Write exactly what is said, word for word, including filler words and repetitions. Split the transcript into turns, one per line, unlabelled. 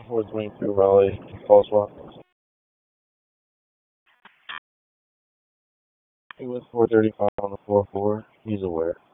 four twenty-two Raleigh, call swap. He was four thirty-five on the four four. He's aware.